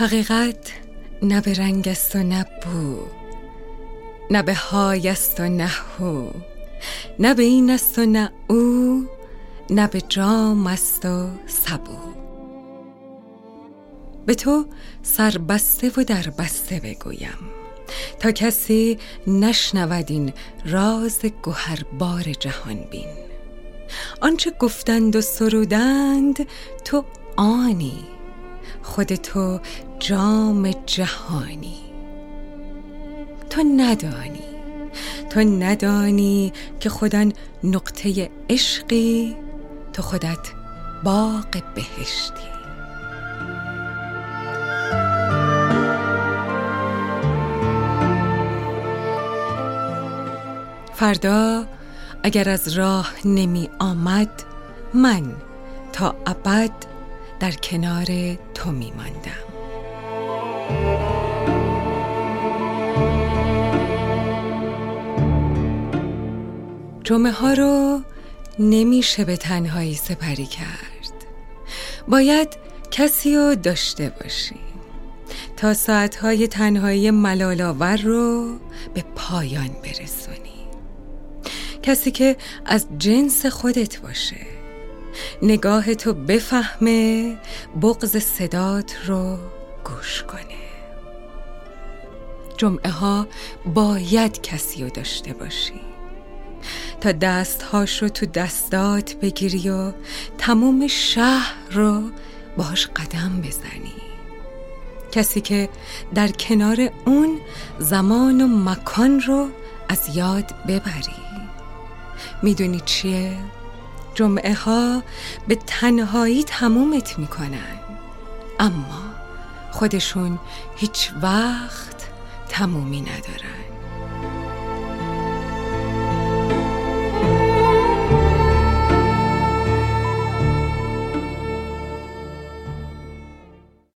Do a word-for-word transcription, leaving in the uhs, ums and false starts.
حقیقت نه به رنگ است و نه بو، نه به های است و نه هو، نه به این است و نه او، نه به جام است و سبو. به تو سربسته و در بسته بگویم تا کسی نشنود این راز گوهربار جهان بین. آنچه گفتند و سرودند تو آنی، خود تو جام جهانی. تو ندانی تو ندانی که خودن نقطه عشقی، تو خودت باغ بهشتی. فردا اگر از راه نمی آمد، من تا ابد در کنار تو می ماندم. جمعه ها رو نمیشه به تنهایی سپری کرد، باید کسی رو داشته باشی تا ساعتهای تنهایی ملال‌آور رو به پایان برسونی. کسی که از جنس خودت باشه، نگاه تو بفهمه، بغض صدات رو گوش کنه. جمعه ها باید کسی رو داشته باشی تا دستهاش رو تو دستات بگیری و تموم شهر رو باش قدم بزنی. کسی که در کنار اون زمان و مکان رو از یاد ببری. میدونی چیه؟ جمعه ها به تنهایی تمومت میکنن، اما خودشون هیچ وقت تمومی ندارن.